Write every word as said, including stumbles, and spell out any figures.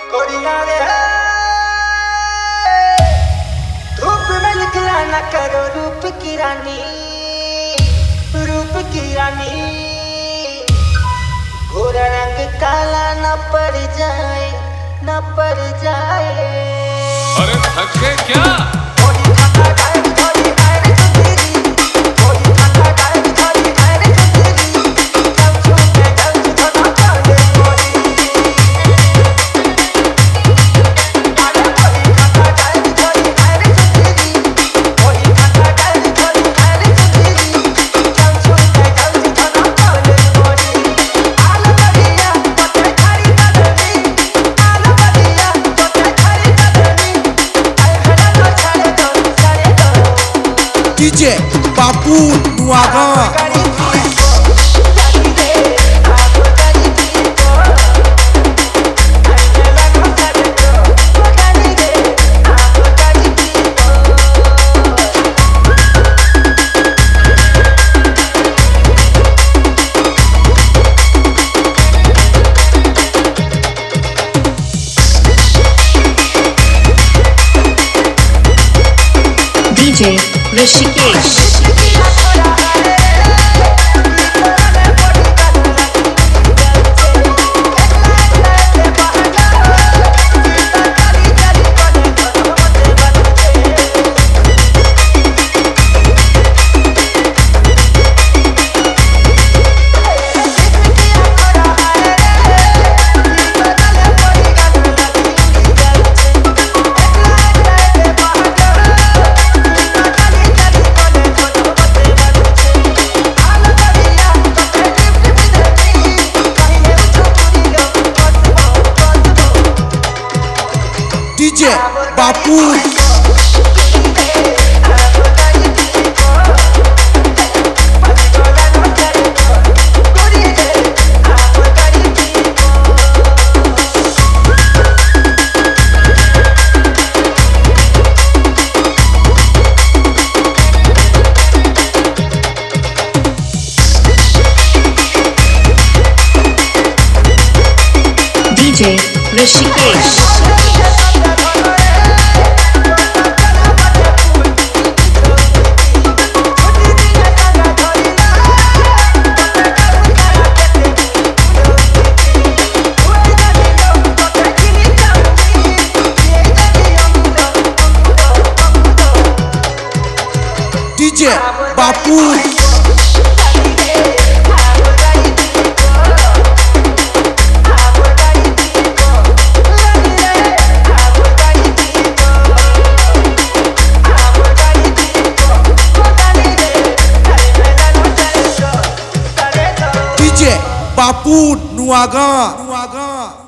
कोड़िया रे धूप में निकला न करो रूप की रानी, रूप की रानी। घोड़ा रंग काला न पड़ जाए, न पड़ जाए। अरे थक गए क्या? DJ Bapu Nuaga DJ Rishikesh. DJ Bapu DJ Rishikesh. DJ Bapu DJ Bapu Nuaga Nuagaon